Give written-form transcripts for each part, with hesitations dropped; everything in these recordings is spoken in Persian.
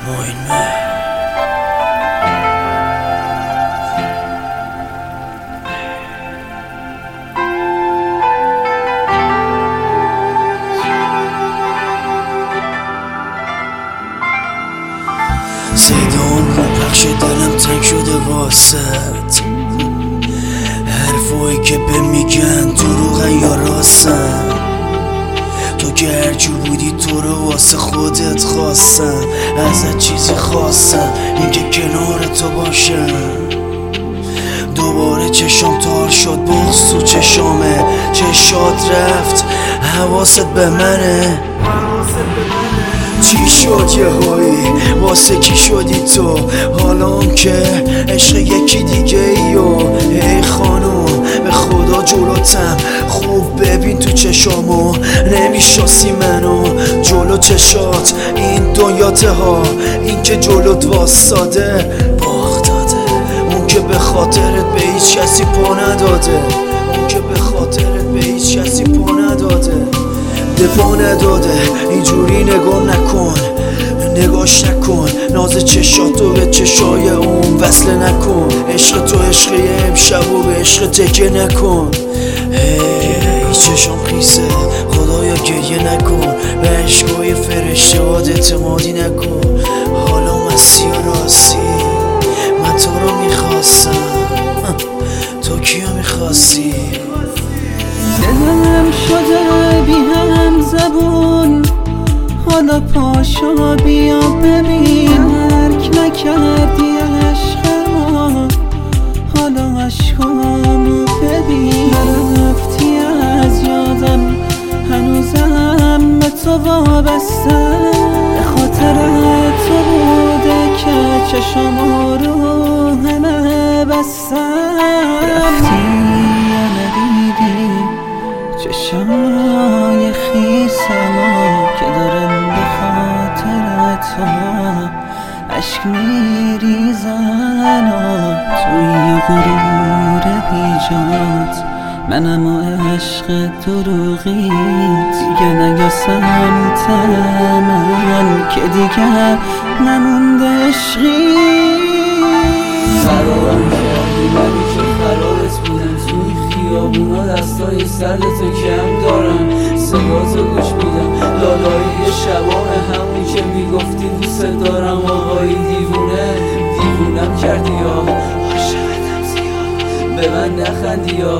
صدام رو پخش دلم تنگ شده واسط، حرفایی که به میگن دروغن یا راستن. تو که هرجور بودی تو رو واسه خودت خواستم، ازت چیزی خواستم اینکه کنار تو باشم. دوباره چشام تار شد، بغض تو چشامه، چشات رفت حواست به منه. چی شد یه هایی واسه کی شدی تو؟ حالام که عشق یکی دیگه ای و ای خانم به خدا جلوتم خوب ببین تو چشامو، نمیشناسی منو جلو چشات این دنیاته ها، این که جلوت واساده باغ داده، اون که به خاطرت به هیچ کسی پا نداده، اون که به خاطرت به هیچ کسی پا نداده، دفاع نداده. اینجوری نگاه نکن، نگاش نکن، ناز چشاتو به چشای اون وصله نکن. عشق تو عشق امشب و به عشق تکیه نکن. ای چشام خیسه خدایا گریه نکن، به عشقای فرشته هات اعتمادی نکن. حالا مستی و راستی من تو رو میخواستم، تو کیو میخواستی؟ دلم شده بی هم زبون، حالا پاشو بیا ببین. درک نکردی عشق ما، حالا عشقامو ببین. رفتی از یادم هنوزم به تو وابستم، به خاطر تو بوده که چشمو رو همه بستم. رفتی یا ندیدی چشای خیسمو که دارم به خاطر تو عشق میریزن و توی غرور بیجات منم و عشق دروغی دیگه نیا سمت من که دیگه نمونده عشقی. قرارم کردی ولی که قرارت بودم توی خیابونا، دستای سرد تو کم دارم، صداتو گوش میدم لالایی شبام همونی که میگفتی دوست دارم. آقایی دیوونم کردی یا عاشقتم زیاد، به من نخندی یا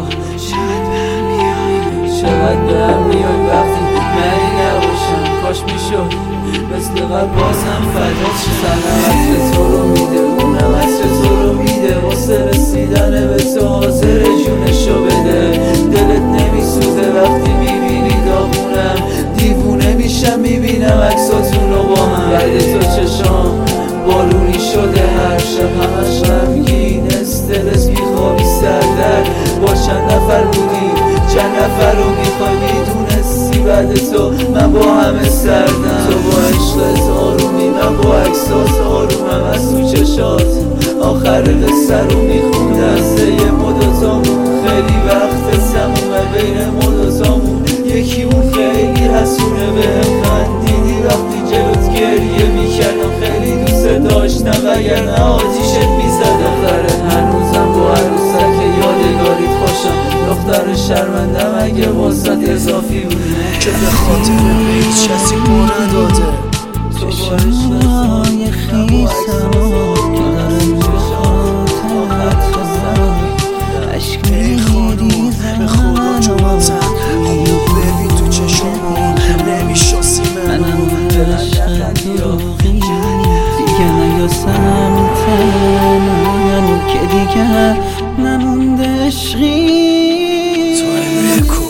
چقدر به هم میای وقتی منی نباشم. کاش میشد مثل قبل بازم فدات شدم. عطر تو رو میده اونم عطر تو رو میده، واسه رسیدن به تو حاضر جونشو بده. دلت نمیسوزه وقتی میبینی داغونم، دیوونه میشم میبینم عکساتونو با هم. بعد تو چشام بارونی شده هر شب همش غمگین، استرس میخوابی سردرد. با چند نفر بودی چند نفر رو میخوای میدونستی بعد تو من با همه سردم. تو با عشقت آرومی من با عکسات آرومم، از تو چشات آخر قصه رو میخوندم. زی مدتامون خیلی وقت تمومه، بین مدتامون یکیمون خیلی حسونه. بهم خندیدی وقتی جلوت گریه میکردم، خیلی دوست داشتم وگرنه آتیشت میزدم. آخره هنوزم با عروسک یادگاریت خوشم، دختر شرمندم اگه واسط اضافی بوده که به خاطر به هیچ کسی پا نداده. چشمای خیسمو که دارم به خاطر تو عشق میریزن، به خدا جلوتم خوب ببین تو چشمو، نمیشناسی منم به عشق دروغی دیگه نیا سمت من که دیگه نمونده عشقی. تو